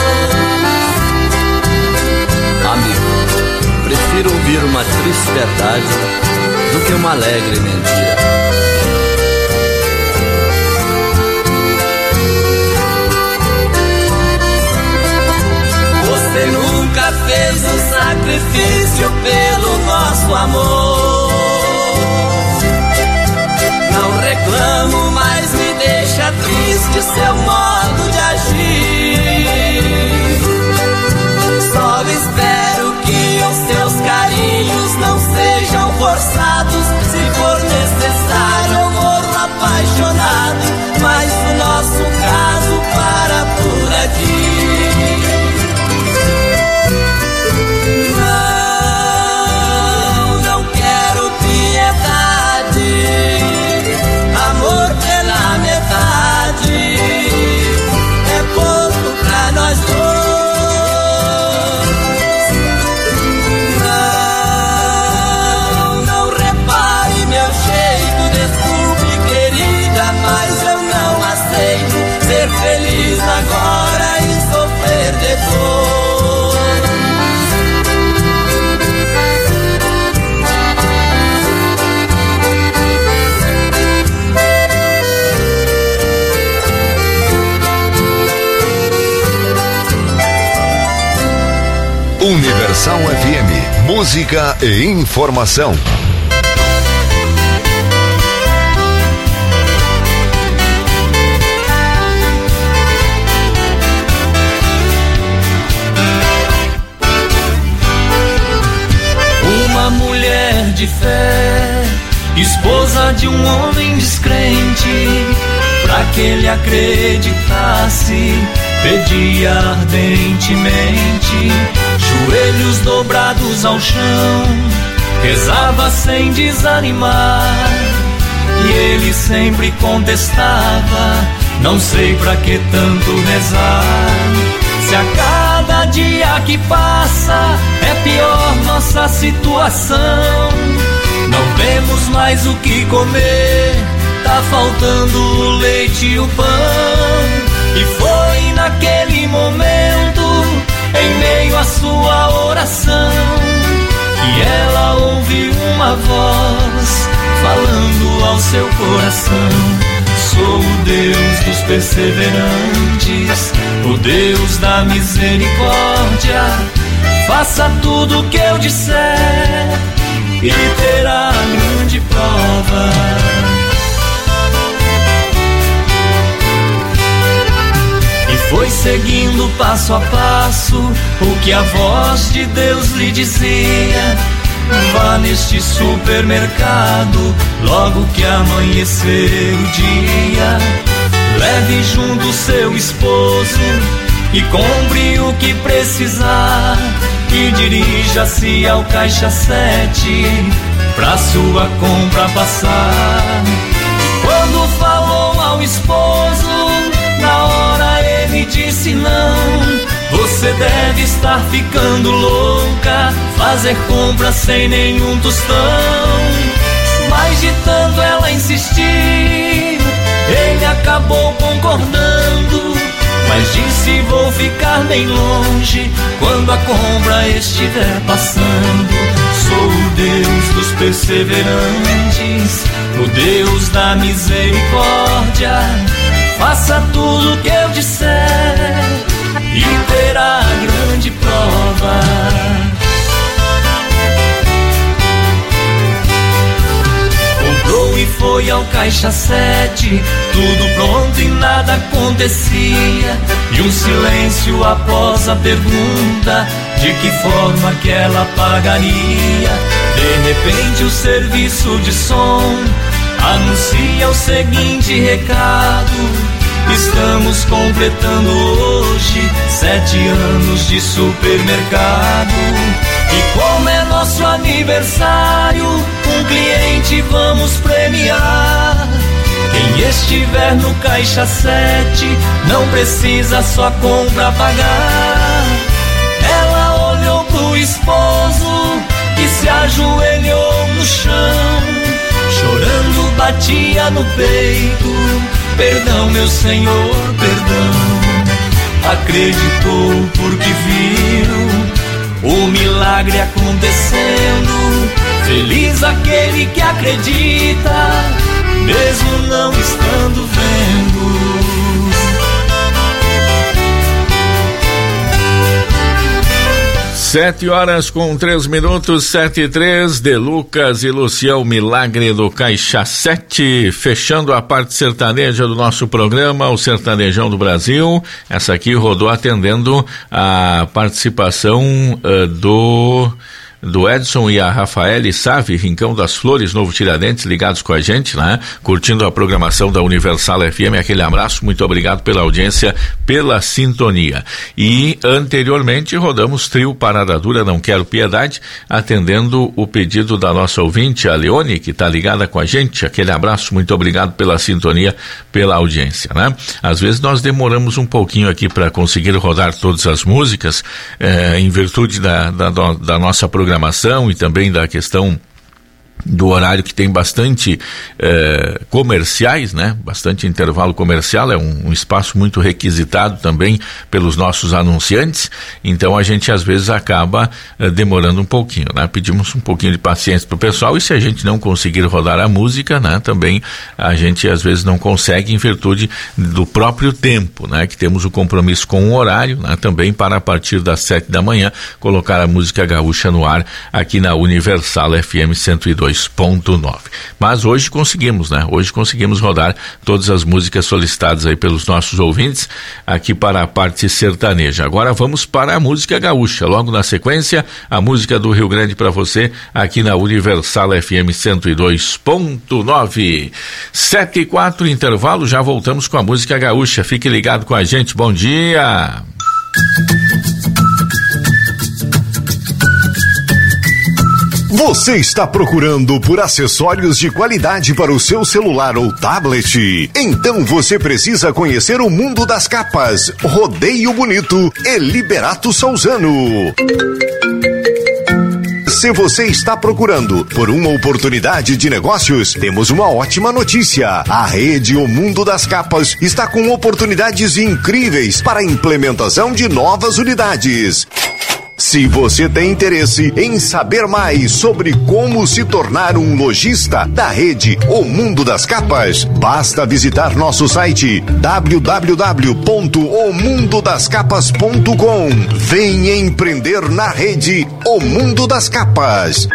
Amigo, prefiro ouvir uma triste verdade do que uma alegre mentira. Você nunca fez um sacrifício pelo nosso amor. Não reclamo, mas me deixa triste seu modo de agir. Só espero que os seus carinhos não sejam forçados. Se for necessário eu morro apaixonado, mas o nosso caso para por aqui. Não, não quero piedade, Universal F M, música e informação. Uma mulher de fé, esposa de um homem descrente, pra que ele acreditasse, pedia ardentemente, joelhos dobrados ao chão, rezava sem desanimar, e ele sempre contestava, não sei pra que tanto rezar, se a cada dia que passa é pior nossa situação, não temos mais o que comer, tá faltando o leite e o pão. E foi naquele momento, em meio à sua oração, que ela ouviu uma voz falando ao seu coração: sou o Deus dos perseverantes, o Deus da misericórdia. Faça tudo o que eu disser e terá grande prova. Foi seguindo passo a passo o que a voz de Deus lhe dizia: vá neste supermercado logo que amanhecer o dia, leve junto seu esposo e compre o que precisar, e dirija-se ao caixa sete pra sua compra passar. Quando falou ao esposo, na hora ele disse não, você deve estar ficando louca, fazer compra sem nenhum tostão. Mas de tanto ela insistir, ele acabou concordando, mas disse: vou ficar bem longe quando a compra estiver passando. Sou o Deus dos perseverantes, o Deus da misericórdia. Faça tudo o que eu disser e terá grande prova. Comprou e foi ao caixa sete, tudo pronto e nada acontecia, e um silêncio após a pergunta de que forma que ela pagaria. De repente o serviço de som anuncia o seguinte recado: estamos completando hoje sete anos de supermercado, e como é nosso aniversário, um cliente vamos premiar. Quem estiver no caixa sete não precisa sua compra pagar. Ela olhou pro esposo e se ajoelhou no chão, chorando batia no peito: perdão, meu Senhor, perdão. Acreditou porque viu o milagre acontecendo. Feliz aquele que acredita, mesmo não estando vendo. Sete horas com três minutos, sete e três, de Lucas e Lucião, Milagre do Caixa sete, fechando a parte sertaneja do nosso programa, o Sertanejão do Brasil. Essa aqui rodou atendendo a participação uh, do... do Edson e a Rafaele Save, Rincão das Flores, Novo Tiradentes, ligados com a gente, né? Curtindo a programação da Universal F M. Aquele abraço, muito obrigado pela audiência, pela sintonia. E anteriormente rodamos trio Parada Dura, Não Quero Piedade, atendendo o pedido da nossa ouvinte, a Leone, que está ligada com a gente. Aquele abraço, muito obrigado pela sintonia, pela audiência, né? Às vezes nós demoramos um pouquinho aqui para conseguir rodar todas as músicas, eh, em virtude da, da, da nossa programação e também da questão do horário que tem bastante eh, comerciais, né? Bastante intervalo comercial, é um, um espaço muito requisitado também pelos nossos anunciantes, então a gente às vezes acaba eh, demorando um pouquinho, né? Pedimos um pouquinho de paciência pro pessoal, e se a gente não conseguir rodar a música, né? Também a gente às vezes não consegue em virtude do próprio tempo, né? Que temos o compromisso com o horário, né? Também para a partir das sete da manhã colocar a música gaúcha no ar aqui na Universal F M cento e dois ponto nove. Mas hoje conseguimos, né? Hoje conseguimos rodar todas as músicas solicitadas aí pelos nossos ouvintes aqui para a parte sertaneja. Agora vamos para a música gaúcha. Logo na sequência, a música do Rio Grande para você aqui na Universal F M cento e dois ponto nove. sete e quatro, intervalo, já voltamos com a música gaúcha. Fique ligado com a gente. Bom dia! Você está procurando por acessórios de qualidade para o seu celular ou tablet? Então você precisa conhecer o mundo das capas, Rodeio Bonito e Liberato Souzano. Se você está procurando por uma oportunidade de negócios, temos uma ótima notícia. A rede O Mundo das Capas está com oportunidades incríveis para a implementação de novas unidades. Se você tem interesse em saber mais sobre como se tornar um lojista da rede O Mundo das Capas, basta visitar nosso site w w w ponto o mundo das capas ponto com. Venha empreender na rede O Mundo das Capas.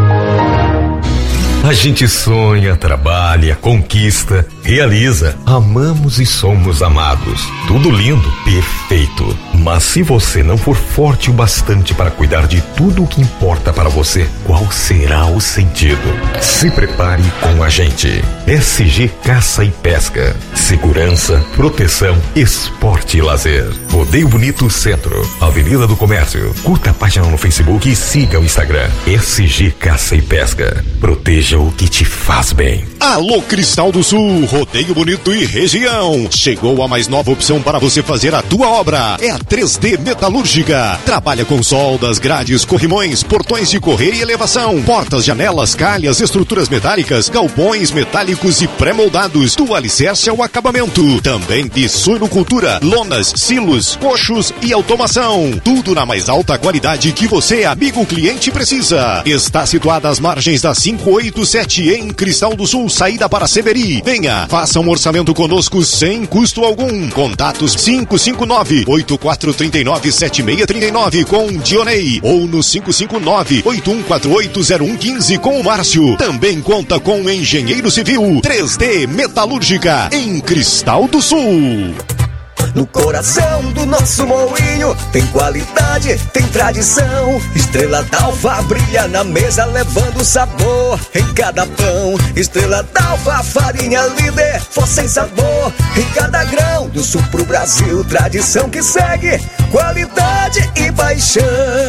A gente sonha, trabalha, conquista, realiza, amamos e somos amados. Tudo lindo, perfeito. Mas se você não for forte o bastante para cuidar de tudo o que importa para você, qual será o sentido? Se prepare com a gente. S G Caça e Pesca. Segurança, proteção, esporte e lazer. Rodeio Bonito Centro, Avenida do Comércio. Curta a página no Facebook e siga o Instagram. S G Caça e Pesca. Proteja o que te faz bem. Alô, Cristal do Sul, Rodeio Bonito e região. Chegou a mais nova opção para você fazer a tua obra. É a três D Metalúrgica. Trabalha com soldas, grades, corrimões, portões de correr e elevação, portas, janelas, calhas, estruturas metálicas, galpões metálicos e pré-moldados, do alicerce ao acabamento. Também de suinocultura, lonas, silos, coxos e automação. Tudo na mais alta qualidade que você, amigo cliente, precisa. Está situada às margens da quinhentos e oitenta e sete em Cristal do Sul, saída para Severi. Venha, faça um orçamento conosco sem custo algum. Contatos cinco cinco nove, oito quatro três nove, sete seis três nove com Dionei ou no cinco cinco nove, oito um quatro oito, zero um um cinco com o Márcio. Também conta com engenheiro civil. três D Metalúrgica em Cristal do Sul. No coração do nosso moinho tem qualidade, tem tradição. Estrela d'Alva brilha na mesa levando sabor em cada pão. Estrela d'Alva, farinha líder, força em sabor em cada grão. Do sul pro Brasil, tradição que segue, qualidade e paixão.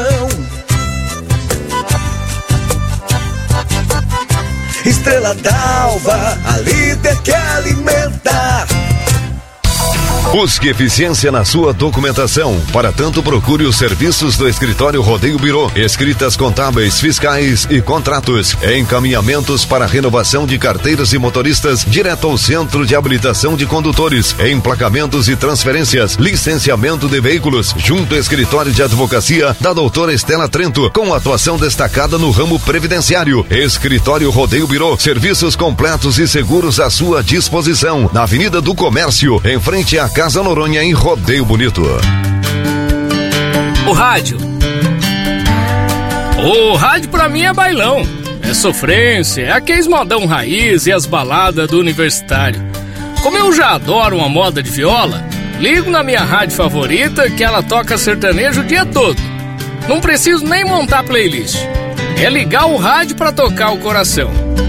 Estrela d'Alva, a líder que alimenta. Busque eficiência na sua documentação. Para tanto, procure os serviços do Escritório Rodeio Birô. Escritas contábeis, fiscais e contratos. Encaminhamentos para renovação de carteiras e motoristas direto ao Centro de Habilitação de Condutores. Emplacamentos e transferências. Licenciamento de veículos. Junto ao Escritório de Advocacia da doutora Estela Trento, com atuação destacada no ramo previdenciário. Escritório Rodeio Birô. Serviços completos e seguros à sua disposição. Na Avenida do Comércio, em frente à Casa Noronha, em Rodeio Bonito. O rádio. O rádio pra mim é bailão. É sofrência, é aqueles modão raiz e as baladas do universitário. Como eu já adoro uma moda de viola, ligo na minha rádio favorita que ela toca sertanejo o dia todo. Não preciso nem montar playlist. É ligar o rádio pra tocar o coração.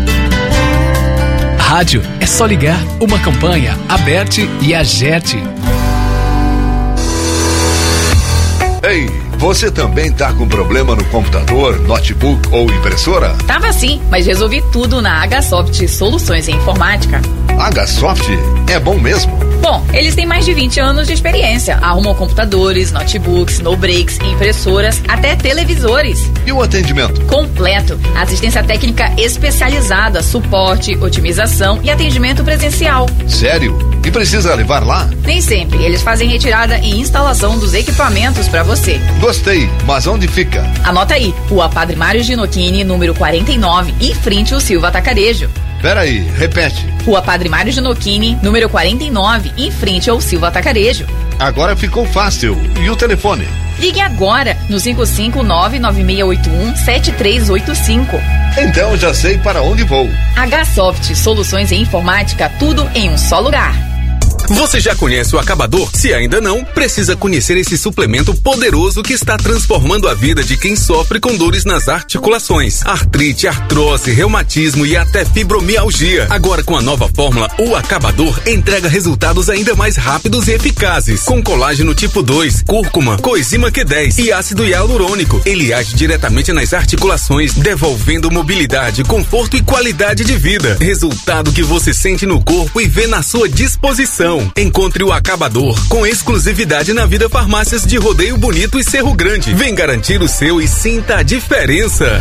Rádio é só ligar. Uma campanha, Aberte e Agerte. Ei, Você também tá com problema no computador, notebook ou impressora? Tava sim, mas resolvi tudo na H-Soft Soluções em Informática. H-Soft é bom mesmo? Bom, eles têm mais de vinte anos de experiência. Arrumam computadores, notebooks, no-breaks, impressoras, até televisores. E o atendimento? Completo. Assistência técnica especializada, suporte, otimização e atendimento presencial. Sério? E precisa levar lá? Nem sempre. Eles fazem retirada e instalação dos equipamentos para você. Gostei, mas onde fica? Anota aí, Rua Padre Mário Ginocchini, número quarenta e nove, em frente ao Silva Atacarejo. Peraí, repete. Rua Padre Mário Ginocchini, número quarenta e nove, em frente ao Silva Atacarejo. Agora ficou fácil. E o telefone? Ligue agora no cinco cinco nove nove seis oito um sete três oito cinco. Então já sei para onde vou. H-Soft Soluções em Informática, tudo em um só lugar. Você já conhece o Acabador? Se ainda não, precisa conhecer esse suplemento poderoso que está transformando a vida de quem sofre com dores nas articulações, artrite, artrose, reumatismo e até fibromialgia. Agora com a nova fórmula, o Acabador entrega resultados ainda mais rápidos e eficazes, com colágeno tipo dois, cúrcuma, coenzima Q dez e ácido hialurônico. Ele age diretamente nas articulações, devolvendo mobilidade, conforto e qualidade de vida. Resultado que você sente no corpo e vê na sua disposição. Encontre o Acabador com exclusividade na Vida Farmácias de Rodeio Bonito e Cerro Grande. Vem garantir o seu e sinta a diferença.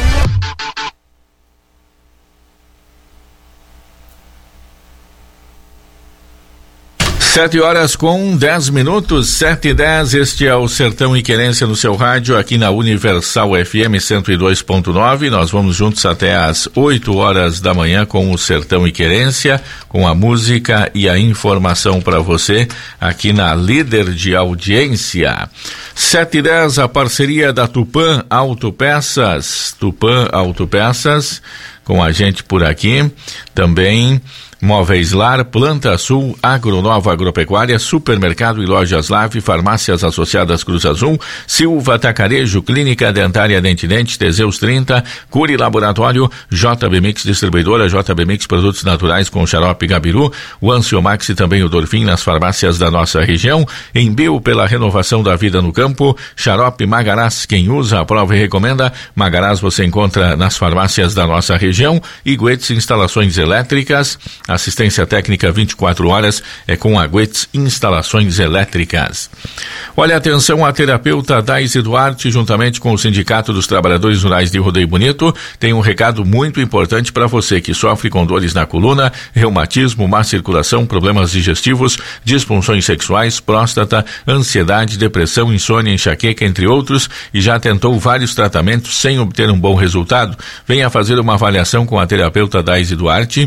Sete horas com dez minutos, sete e dez, este é o Sertão e Querência no seu rádio, aqui na Universal F M cento e dois ponto nove. Nós vamos juntos até às oito horas da manhã com o Sertão e Querência, com a música e a informação para você, aqui na líder de audiência. Sete e dez, a parceria da Tupã Autopeças, Tupã Autopeças, com a gente por aqui, também Móveis Lar, Planta Sul, Agronova Agropecuária, Supermercado e Lojas Lave, Farmácias Associadas Cruz Azul, Silva Atacarejo, Clínica Dentária Dente Dente, Teseus trinta, Curi Laboratório, J B Mix Distribuidora, J B Mix Produtos Naturais com Xarope Gabiru, o Anciomax e também o Dorfim nas farmácias da nossa região, Embio pela renovação da vida no campo, Xarope Magarás, quem usa, aprova e recomenda, Magarás você encontra nas farmácias da nossa região, e Guetes Instalações Elétricas, assistência técnica vinte e quatro horas é com a Guetes Instalações Elétricas. Olha, atenção, a terapeuta Daisy Duarte, juntamente com o Sindicato dos Trabalhadores Rurais de Rodeio Bonito, tem um recado muito importante para você que sofre com dores na coluna, reumatismo, má circulação, problemas digestivos, disfunções sexuais, próstata, ansiedade, depressão, insônia, enxaqueca, entre outros, e já tentou vários tratamentos sem obter um bom resultado. Venha fazer uma avaliação com a terapeuta Daisy Duarte.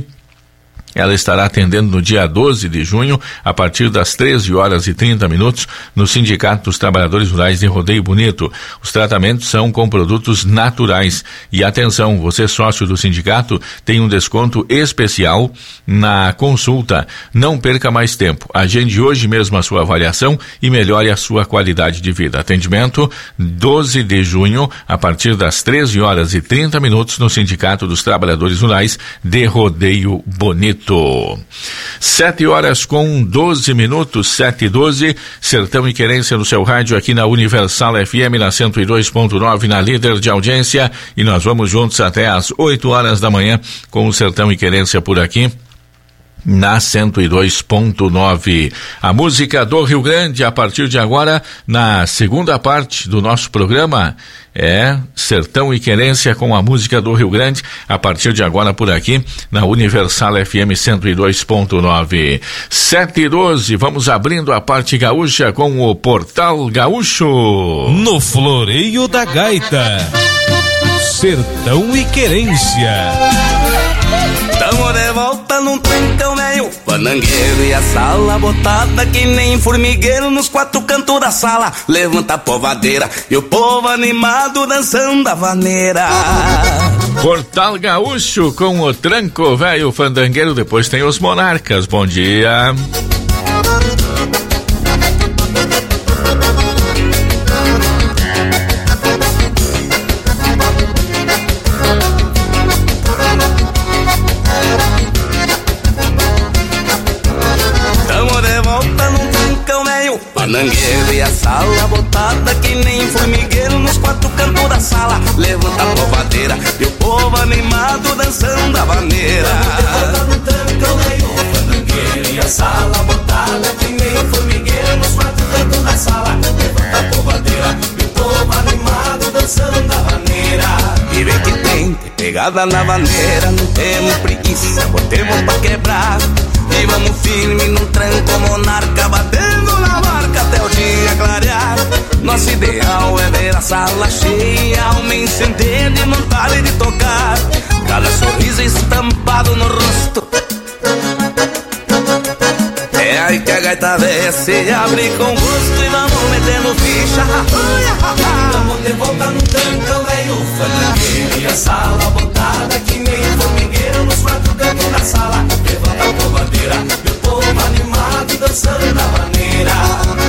Ela estará atendendo no dia doze de junho, a partir das treze horas e trinta minutos, no Sindicato dos Trabalhadores Rurais de Rodeio Bonito. Os tratamentos são com produtos naturais. E atenção, você sócio do sindicato tem um desconto especial na consulta. Não perca mais tempo. Agende hoje mesmo a sua avaliação e melhore a sua qualidade de vida. Atendimento doze de junho, a partir das treze horas e trinta minutos, no Sindicato dos Trabalhadores Rurais de Rodeio Bonito. Sete horas com doze minutos, sete e doze, Sertão e Querência no seu rádio, aqui na Universal F M, na cento e dois ponto nove, na líder de audiência, e nós vamos juntos até às oito horas da manhã com o Sertão e Querência por aqui, na cento e dois ponto nove. A música do Rio Grande, a partir de agora, na segunda parte do nosso programa, é Sertão e Querência com a música do Rio Grande, a partir de agora por aqui, na Universal F M cento e dois ponto nove. sete e doze, vamos abrindo a parte gaúcha com o Portal Gaúcho. No Floreio da Gaita, Sertão e Querência. Tamo de volta num trancão meio fanangueiro e a sala botada que nem formigueiro nos quatro cantos da sala. Levanta a povadeira e o povo animado dançando a vaneira. Portal Gaúcho com o tranco velho fandangueiro, depois tem os Monarcas. Bom dia. Fanangueiro e a sala botada botada que nem formigueiro nos quatro cantos da sala. Levanta a povadeira e o povo animado dançando a vaneira. No tancão daí o fandangueiro e a sala botada que nem formigueiro nos quatro cantos da sala. Levanta a povadeira e o povo animado dançando a vaneira. E vem que tem, tem pegada na vaneira, não temos preguiça, botemos pra quebrar. E vamos firme num tranco monarca, batendo na marca até o dia clarear. Nosso ideal é ver a sala cheia, alma incendendo e vontade de tocar. Cada sorriso estampado no rosto. É aí que a gaita véia se abre com gosto e vamos metendo ficha. Vamos de volta no tancão, velho fandangueiro e a sala botada que nem formigueiro nos quatro cantos da sala. Levanta a povadeira e o povo animado dançando a maneira.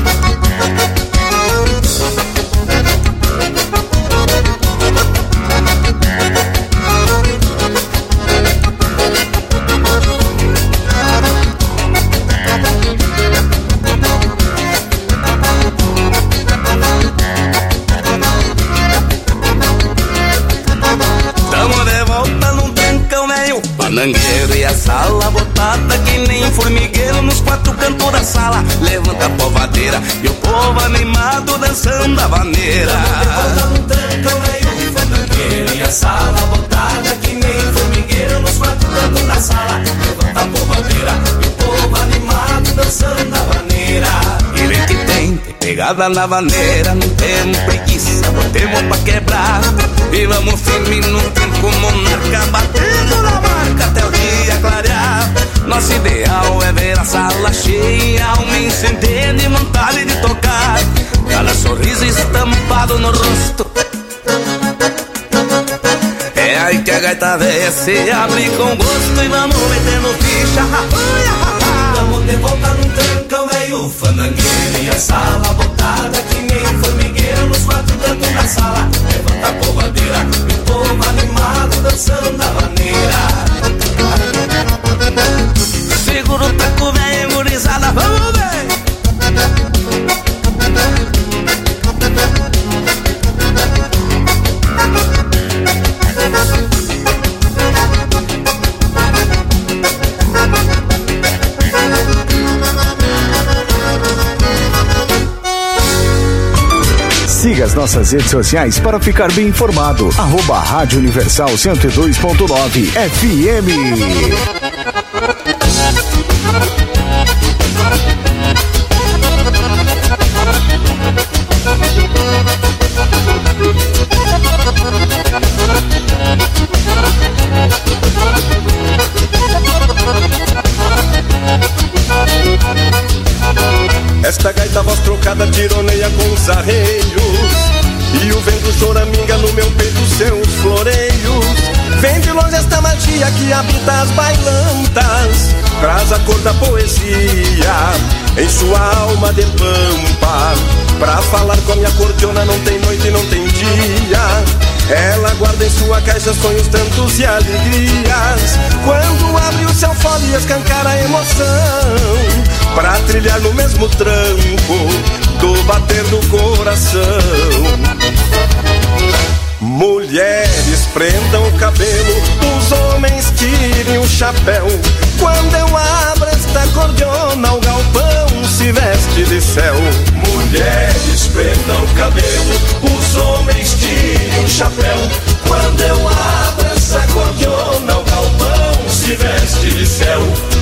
Fandangueiro e a sala botada que nem formigueiro nos quatro cantos da sala. Levanta a povadeira e o povo animado dançando a vaneira. No tancão veio o fandangueiro e a sala botada que nem formigueiro nos quatro cantos da sala. Levanta a povadeira e o povo animado dançando a vaneira. E vem que tem, tem pegada na vaneira, não temos preguiça, botemos pra quebrar. E vamos firme no tempo monarca, batendo na marca até o dia clarear. Nosso ideal é ver a sala cheia, alma incendendo e vontade de tocar. Cada sorriso estampado no rosto. É aí que a gaita véia se abre com gosto e vamos metendo ficha. Vamos de volta no tancão, velho fandangueiro e a sala botada que nem formigueiro nos quatro cantos da sala. Levanta a povadeira e o povo animado dançando a maneira. Segura o taco, velho, gurizada, vamos ver! Siga as nossas redes sociais para ficar bem informado. Arroba Rádio Universal cento e dois ponto nove F M. Esta gaita voz trocada tironeia com os arreios, e o vento choraminga no meu peito seus floreios. Vem de longe esta magia que habita as bailantas, traz a cor da poesia em sua alma de pampa. Pra falar com a minha cordiona não tem noite e não tem dia. Ela guarda em sua caixa sonhos tantos e alegrias. Quando abre o seu fole e escancara a emoção, pra trilhar no mesmo tranco do bater do coração. Mulheres prendam o cabelo, os homens tirem o chapéu. Quando eu abro esta cordiona, o galpão se veste de céu. Mulheres prendam o cabelo, os homens tirem o chapéu. Quando eu abro essa cordiona, o galpão se veste de céu.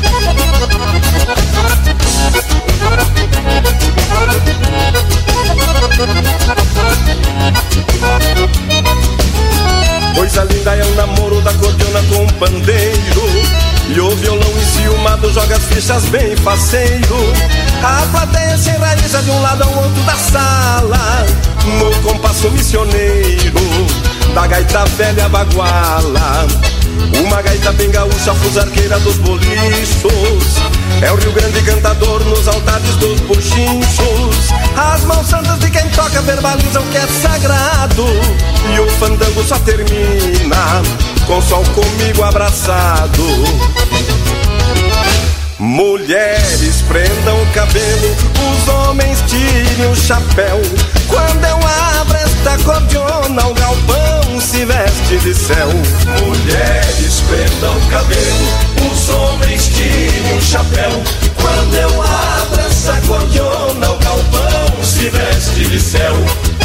Coisa linda é o namoro da cordiona com o pandeiro, e o violão enciumado joga as fichas bem faceiro. A plateia se enraiza de um lado ao outro da sala, no compasso missioneiro da gaita velha baguala. Uma gaita bem gaúcha, fusarqueira dos bolichos, é o Rio Grande cantador nos altares dos buchinchos. As mãos santas de quem toca verbalizam que é sagrado, e o fandango só termina com sol comigo abraçado. Mulheres prendam o cabelo, os homens tirem o chapéu. Quando eu abro esta cordiona, o galpão se veste de céu. Mulheres prendam o cabelo, os homens tirem o chapéu. Quando eu abro essa cordiona, o galpão se veste de céu.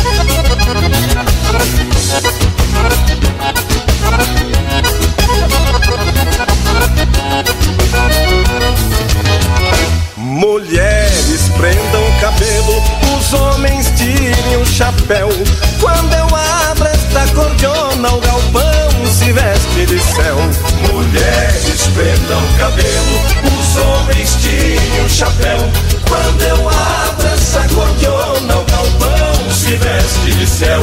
Mulheres prendam o cabelo, os homens tirem o chapéu. Quando eu abro esta cordiona, o galpão se veste de céu. Mulheres prendam o cabelo, os homens tirem o chapéu. Quando eu abro essa cordiona, o galpão se veste de céu.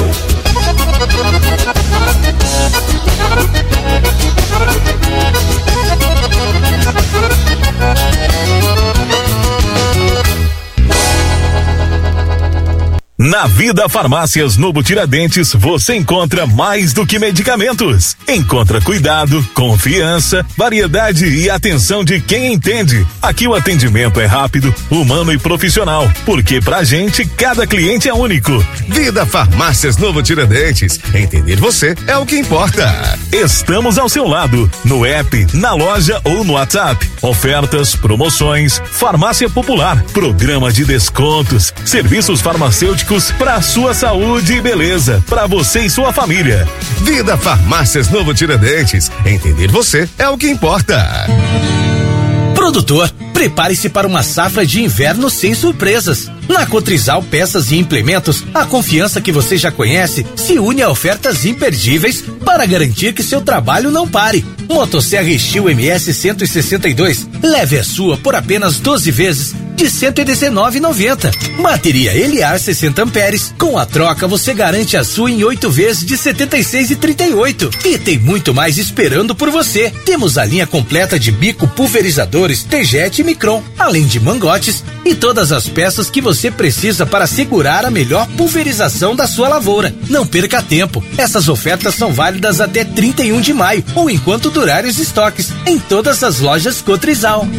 Na Vida Farmácias Novo Tiradentes você encontra mais do que medicamentos. Encontra cuidado, confiança, variedade e atenção de quem entende. Aqui o atendimento é rápido, humano e profissional, porque pra gente cada cliente é único. Vida Farmácias Novo Tiradentes. Entender você é o que importa. Estamos ao seu lado, no app, na loja ou no WhatsApp. Ofertas, promoções, farmácia popular, programa de descontos, serviços farmacêuticos para sua saúde e beleza, para você e sua família. Vida Farmácias Novo Tiradentes. Entender você é o que importa. Produtor, prepare-se para uma safra de inverno sem surpresas. Na Cotrizal Peças e Implementos, a confiança que você já conhece se une a ofertas imperdíveis para garantir que seu trabalho não pare. Motosserra Steel M S cento e sessenta e dois, leve a sua por apenas doze vezes de cento e dezenove reais e noventa centavos. Bateria Eliar sessenta amperes, com a troca você garante a sua em oito vezes de setenta e seis reais e trinta e oito centavos. E tem muito mais esperando por você. Temos a linha completa de bico pulverizadores T-Jet e Micron, além de mangotes e todas as peças que você precisa para segurar a melhor pulverização da sua lavoura. Não perca tempo. Essas ofertas são válidas até trinta e um de maio ou enquanto durarem os estoques em todas as lojas Cotrizal.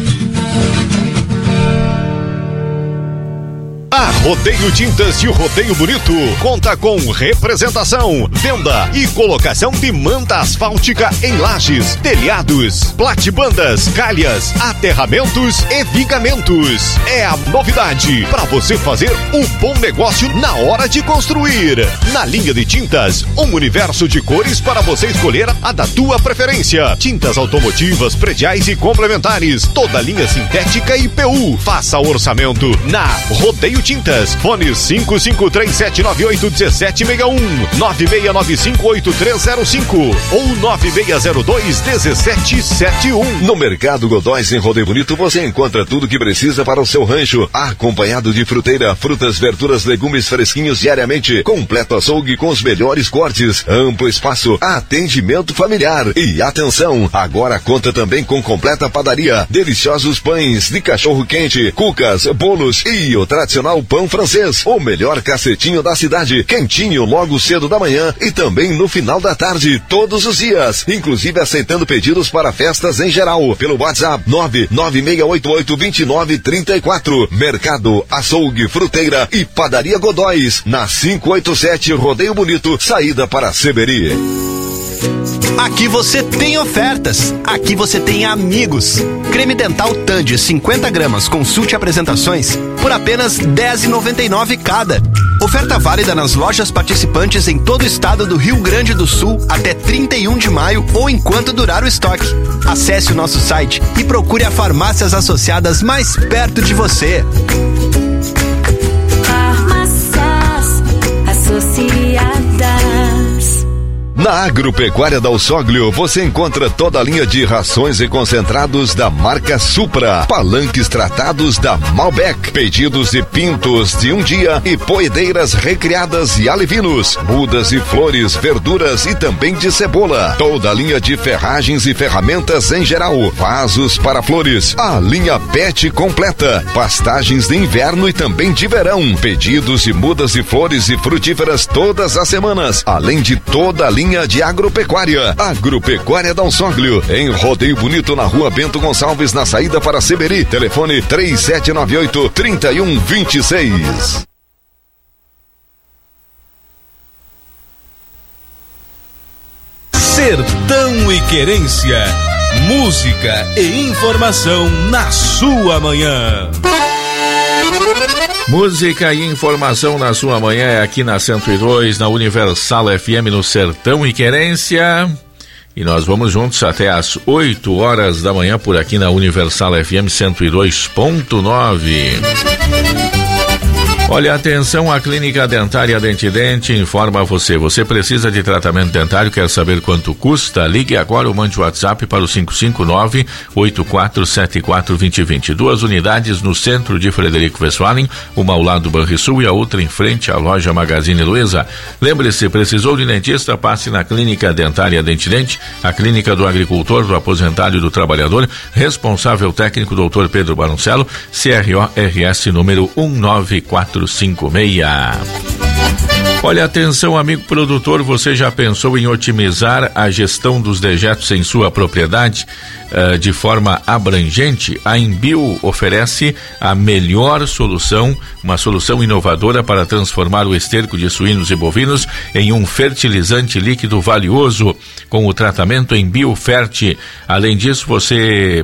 A Rodeio Tintas e o Rodeio Bonito conta com representação, venda e colocação de manta asfáltica em lajes, telhados, platibandas, calhas, aterramentos e vigamentos. É a novidade para você fazer um bom negócio na hora de construir. Na linha de tintas, um universo de cores para você escolher a da tua preferência. Tintas automotivas, prediais e complementares, toda linha sintética e P U. Faça orçamento na Rodeio Tintas, fone cinco cinco três sete nove oito um sete seis um, nove seis nove cinco oito três zero cinco ou nove seis zero dois um sete sete um. No Mercado Godóis em Rodeio Bonito você encontra tudo que precisa para o seu rancho, acompanhado de fruteira, frutas, verduras, legumes fresquinhos diariamente, completo açougue com os melhores cortes, amplo espaço, atendimento familiar e atenção, agora conta também com completa padaria, deliciosos pães de cachorro quente, cucas, bolos e o tradicional pão francês, o melhor cacetinho da cidade, quentinho logo cedo da manhã e também no final da tarde, todos os dias, inclusive aceitando pedidos para festas em geral, pelo WhatsApp nove nove seis oito oito dois nove três quatro. Mercado, açougue, fruteira e padaria Godóis, na quinhentos e oitenta e sete Rodeio Bonito, saída para Seberi. Aqui você tem ofertas, aqui você tem amigos. Creme dental Tandy cinquenta gramas, consulte apresentações por apenas dez reais e noventa e nove centavos cada. Oferta válida nas lojas participantes em todo o estado do Rio Grande do Sul até trinta e um de maio ou enquanto durar o estoque. Acesse o nosso site e procure a farmácias associadas mais perto de você. Farmácias Associadas. Na Agropecuária Dal Sóglio, você encontra toda a linha de rações e concentrados da marca Supra, palanques tratados da Malbec, pedidos de pintos de um dia e poedeiras recriadas e alevinos, mudas e flores, verduras e também de cebola. Toda a linha de ferragens e ferramentas em geral, vasos para flores, a linha Pet completa, pastagens de inverno e também de verão, pedidos de mudas e flores e frutíferas todas as semanas, além de toda a linha linha de agropecuária. Agropecuária Dom Sóglio, em Rodeio Bonito, na rua Bento Gonçalves, na saída para Seberi. Telefone três sete nove oito, três um dois seis. Sertão e Querência, música e informação na sua manhã. Música e informação na sua manhã é aqui na cento e dois, na Universal F M, no Sertão e Querência. E nós vamos juntos até às oito horas da manhã por aqui na Universal F M cento e dois ponto nove. Olha, atenção, a Clínica Dentária Dentidente informa você. Você precisa de tratamento dentário, quer saber quanto custa? Ligue agora ou mande o WhatsApp para o cinco cinco nove, oito quatro sete quatro, dois zero dois zero. Duas unidades no centro de Frederico Westphalen, uma ao lado do Banrisul e a outra em frente à loja Magazine Luiza. Lembre-se, precisou de dentista? Passe na Clínica Dentária Dentidente, a clínica do agricultor, do aposentado e do trabalhador. Responsável técnico, doutor Pedro Baroncello, C R O R S número um nove quatro cinco seis. Olha, atenção, amigo produtor, você já pensou em otimizar a gestão dos dejetos em sua propriedade uh, de forma abrangente? A Embio oferece a melhor solução, uma solução inovadora para transformar o esterco de suínos e bovinos em um fertilizante líquido valioso com o tratamento Embio Fert. Além disso, você